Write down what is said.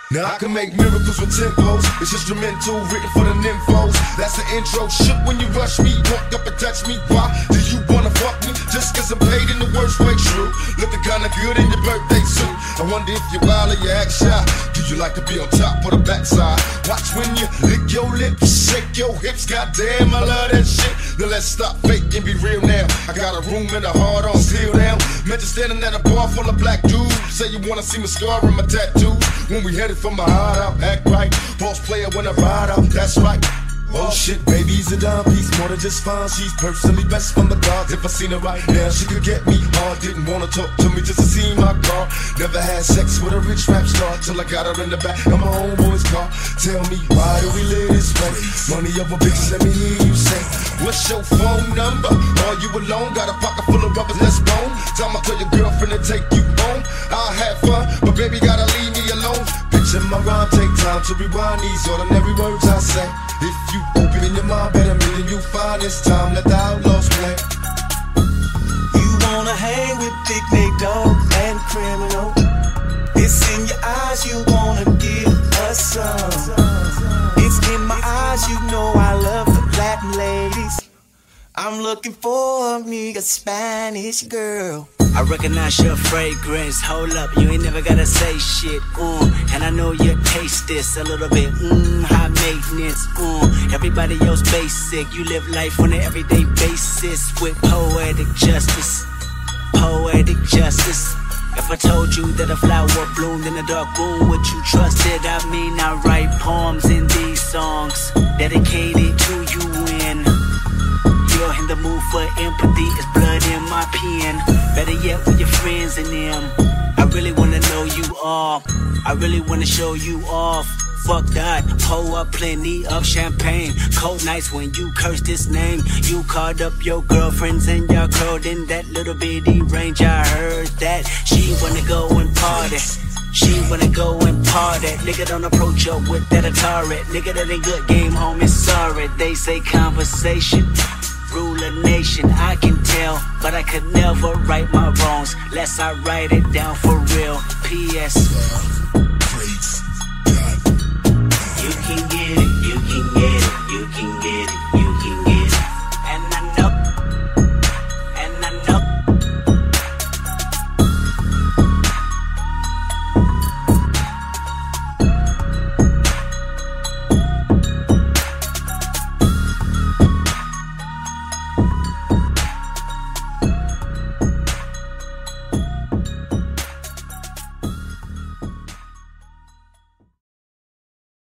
Now I can make miracles with tempos. It's instrumental, written for the nymphos. That's the intro. Shook when you rush me, walk up and touch me. Why do you wanna fuck me? Just cause I'm paid in the worst way, true. Looking kinda good in your birthday suit. I wonder if you're wild or you act shy. Do you like to be on top or the backside? Watch when you lick your lips, shake your hips. Goddamn, I love that shit. Now let's stop fake and be real now. I got a room and a heart on steel now. Met you standing at a bar full of black dudes. Say you wanna see my scar and my tattoos. When we headed from my heart out, act right. Boss player when I ride out, that's right. Oh shit, baby's a dime piece, more than just fine. She's personally best from the gods. If I seen her right now, she could get me hard. Didn't wanna talk to me just to see my car. Never had sex with a rich rap star till I got her in the back of my homeboy's car. Tell me, why do we live this way? Money over bitches, let me hear you say. What's your phone number? Are you alone? Got a pocket full of rubbers, let's bone. Time I tell your girlfriend to take you home. I'll have fun, but baby gotta leave me alone. Picture my rhyme, take time to rewind these ordinary words I say. If you open your mind, better me than you find. It's time, let the outlaws play. You wanna hang with Big Nate Dogg and Criminal. It's in your eyes, you wanna give us some. It's in my eyes, you know I love the Latin ladies. I'm looking for me a Spanish girl. I recognize your fragrance, hold up, you ain't never gotta say shit, and I know you taste this a little bit, high maintenance, everybody else basic, you live life on an everyday basis with poetic justice, poetic justice. If I told you that a flower bloomed in a dark room, would you trust it? I mean, I write poems in these songs, dedicated to you when you're in the mood for empathy, it's blood in my pen. Better yet with your friends and them. I really wanna know you all, I really wanna show you off. Fuck that, pour up plenty of champagne. Cold nights when you curse this name. You called up your girlfriends and y'all curled in that little bitty range. I heard that she wanna go and party. She wanna go and party. Nigga don't approach her with that Atari. Nigga that ain't good game, homie, sorry. They say conversation rule a nation, I can tell, but I could never right my wrongs, lest I write it down for real. P.S.